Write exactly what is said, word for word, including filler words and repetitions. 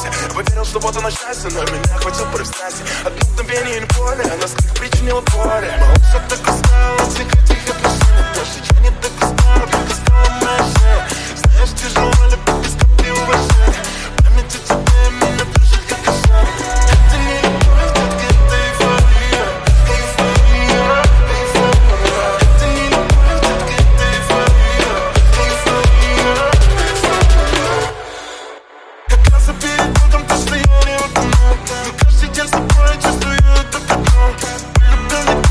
Поверил, что вот оно счастье, но меня хватил порыв страсти. Одно мгновение или более, она сколько причинила боли. Малыш, так устала, тихо-тихо пришли. Дождь, не так устала, как устала моя шея. Знаешь, тяжело любить без капли уважения. Память о тебе меня душит, как кошмар. Это не любовь, детка, это эйфория. Эйфория, эйфория. Это не любовь, детка, это эйфория. Эйфория, эйфория. Как раз перед Богом то, что я не утону. Но каждый день с тобой чувствую это одно. Полюбил не